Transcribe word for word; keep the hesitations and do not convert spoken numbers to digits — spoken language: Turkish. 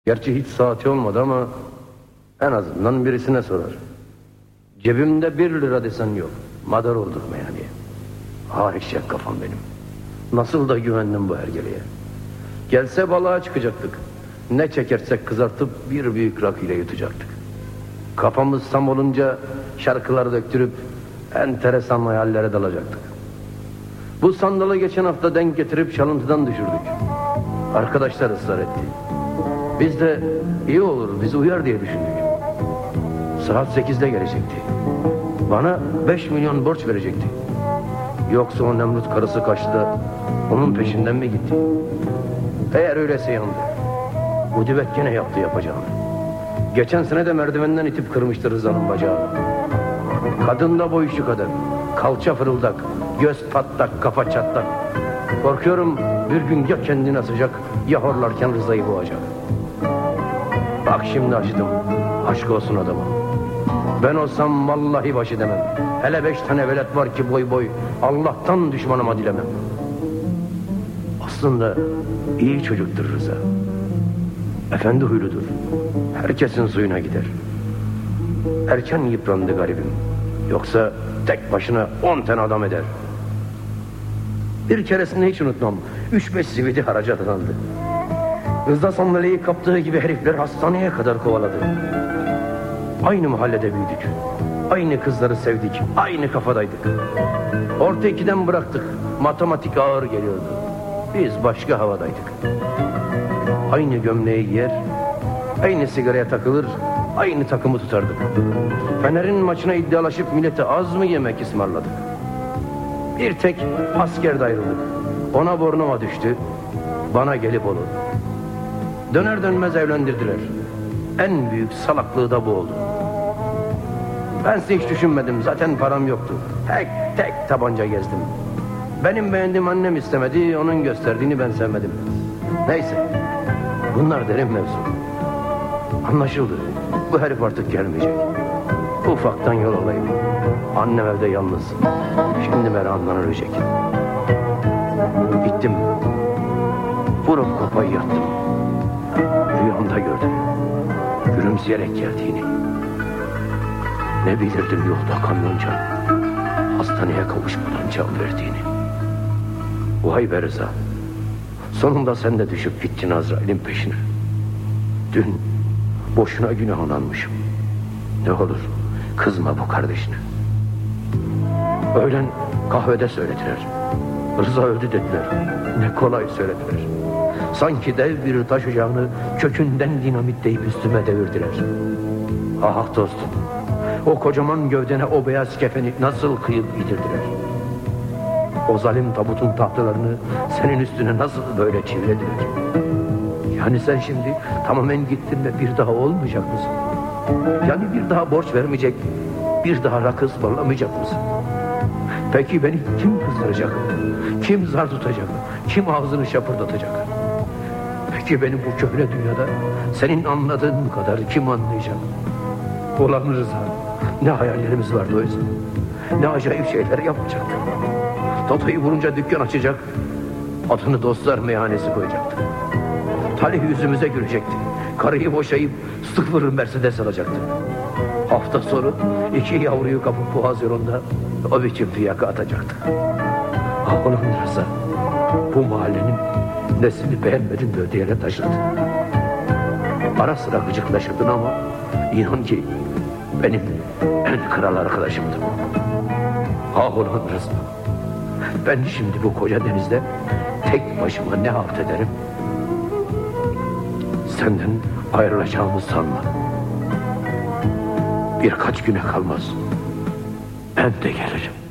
Gerçi hiç saati olmadı ama en azından birisine sorar. Cebimde bir lira desen yok. Madar oldurmaya diye. Harişecek kafam benim. Nasıl da güvendim bu hergeleye. Gelse balığa çıkacaktık. Ne çekersek kızartıp bir büyük rakıyla yutacaktık. Kafamız tam olunca şarkılar döktürüp enteresan hayallere dalacaktık. Bu sandalı geçen hafta denk getirip çalıntıdan düşürdük. Arkadaşlar ısrar etti. Biz de iyi olur, bizi uyar diye düşündük. Saat sekizde gelecekti. Bana beş milyon borç verecekti. Yoksa o Nemrut karısı kaçtı da onun peşinden mi gitti? Eğer öyleyse yandı. Bu dübet gene yaptı yapacağını. Geçen sene de merdivenden itip kırmıştı Rıza'nın bacağını. Kadın da boy şu kadar. Kalça fırıldak, göz patlak, kafa çatlak. Korkuyorum bir gün ya kendini asacak ya horlarken Rıza'yı boğacak. Bak şimdi acıdım. Aşk olsun adama. Ben olsam vallahi başı demem. Hele beş tane velet var ki boy boy Allah'tan düşmanıma dilemem. Aslında iyi çocuktur Rıza. Efendi huyludur. Herkesin suyuna gider. Erken yıprandı garibim. Yoksa tek başına on tane adam eder. Bir keresinde hiç unutmam. Üç beş zividi haraca dadandı. Rıza sandalyeyi kaptığı gibi herifler hastaneye kadar kovaladı. Aynı mahallede büyüdük. Aynı kızları sevdik. Aynı kafadaydık. Orta ikiden bıraktık. Matematik ağır geliyordu. Biz başka havadaydık. Aynı gömleği giyer, aynı sigaraya takılır, aynı takımı tutardık. Fener'in maçına iddialaşıp millete az mı yemek ısmarladık. Bir tek askerde ayrıldık. Ona burnuma düştü, bana gelip olur. Döner dönmez evlendirdiler. En büyük salaklığı da bu oldu. Bense hiç düşünmedim, zaten param yoktu. Tek tek tabanca gezdim. Benim beğendiğim annem istemedi, onun gösterdiğini ben sevmedim. Neyse, bunlar derin mevzu. Anlaşıldı, bu herif artık gelmeyecek. Ufaktan yol alayım. Annem evde yalnız. Şimdi merakından ölecek. Gittim. Vurup kafayı yattım. Rüyamda gördüm. Gülümseyerek geldiğini. Ne bilirdim yolda kamyonca. Hastaneye kavuşmadan can verdiğini. Vay be Rıza. Sonunda sen de düşüp gittin Azrail'in peşine. Dün boşuna günahını almışım. Ne olur kızma bu kardeşine. Öğlen kahvede söylediler. Rıza öldü dediler. Ne kolay söylediler. Sanki dev bir taş ocağını kökünden dinamitleyip üstüme devirdiler. Ah dostum, o kocaman gövdene o beyaz kefeni nasıl kıyıp gidirdiler? O zalim tabutun tahtalarını senin üstüne nasıl böyle çivilediler? Yani sen şimdi tamamen gittin ve bir daha olmayacak mısın? Yani bir daha borç vermeyecek, bir daha rakı ısmarlamayacak mısın? Peki beni kim kızdıracak? Kim zar tutacak? Kim ağzını şapırdatacak? Peki beni bu köhne dünyada senin anladığın kadar kim anlayacak? Ulan Rıza, ne hayallerimiz vardı oysa. Ne acayip şeyler yapacaktık. Totoyu vurunca dükkan açacak, adını dostlar meyhanesi koyacaktı. Talih yüzümüze gülecekti. Karıyı boşayıp sıfır Mercedes alacaktı. Hafta sonu iki yavruyu kapıp Boğaz yolunda o biçim fiyaka atacaktı. Ah ulan Rıza, bu mahallenin nesini beğenmedin de öteyene taşıdı. Ara sıra gıcıklaşırdın ama inan ki benim en kral arkadaşımdı. Ah ulan Rıza, ben şimdi bu koca denizde tek başıma ne halt ederim? Senden ayrılacağımı sanma. Birkaç güne kalmaz ben de gelirim.